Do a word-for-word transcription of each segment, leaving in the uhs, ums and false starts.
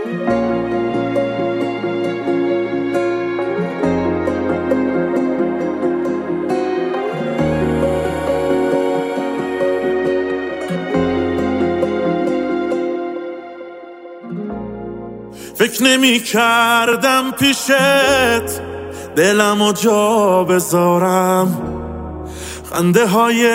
فکر نمی کردم پیشت دلمو جا بذارم، خنده های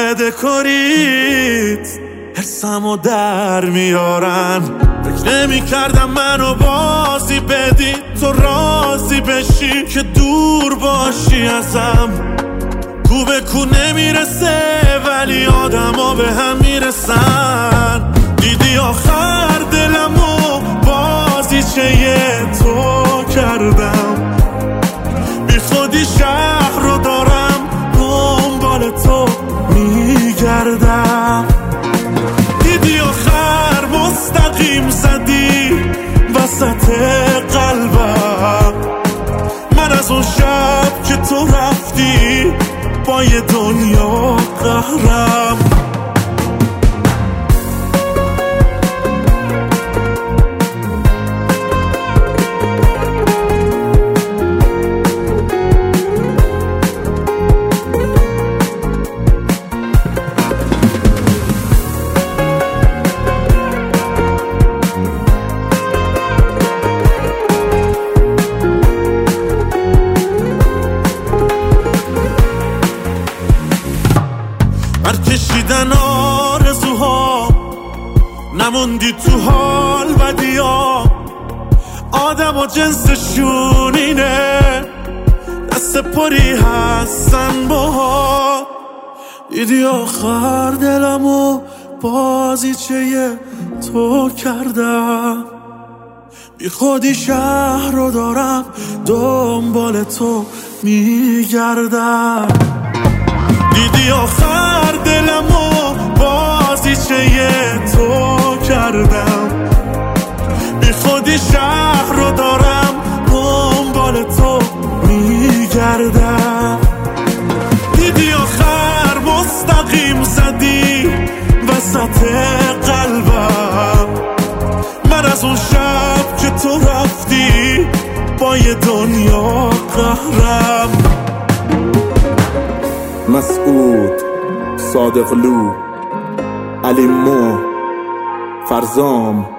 دکوریت حسمو در میارن. فکر نمی کردم منو بازی بدی تو راضی بشی که دور باشی ازم. کو به کو نمیرسه ولی آدما به هم میرسن. دیدی آخر دلمو بازیچه تو کردم، بی خودی شهر رو دارم دنبال تو میگردم. دیدی آخر مستقیم زدی وسط قلبم، من از اون شب که تو رفتی با یه دنیا قهرم. کشیدن آرزوها نموندی تو حال بدیا، آدم و جنسشون اینه دست پری هستن باها. دیدی آخر دلمو بازیچه تو کردم، بی خودی شهر رو دارم دنبال تو میگردم. دیدی آخر دلمو بازیچه تو کردم، بی خودی شهر رو دارم دنبال تو میگردم. دیدی آخر مستقیم زدی وسط قلبم، من از اون شب که تو رفتی با یه دنیا قهرم. مسعود، صادقلو، علی مو، فرزام